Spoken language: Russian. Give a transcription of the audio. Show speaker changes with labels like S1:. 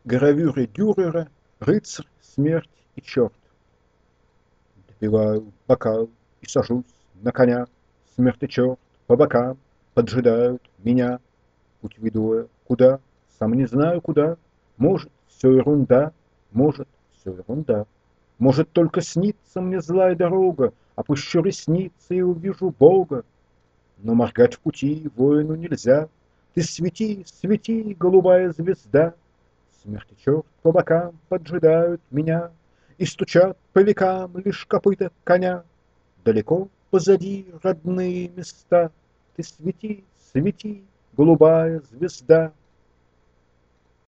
S1: гравюры Дюрера «Рыцарь, смерть и черт». Допиваю бокал и сажусь на коня. Смерть и черт по бокам поджидают меня. Путь веду я куда, сам не знаю куда. Может, все ерунда, может, все ерунда. Может, только снится мне злая дорога, опущу ресницы и увижу Бога. Но моргать в пути воину нельзя. Ты свети, свети, голубая звезда. Смерть и черт по бокам поджидают меня И стучат по векам лишь копыта коня. Далеко позади родные места. Ты свети, свети, голубая звезда.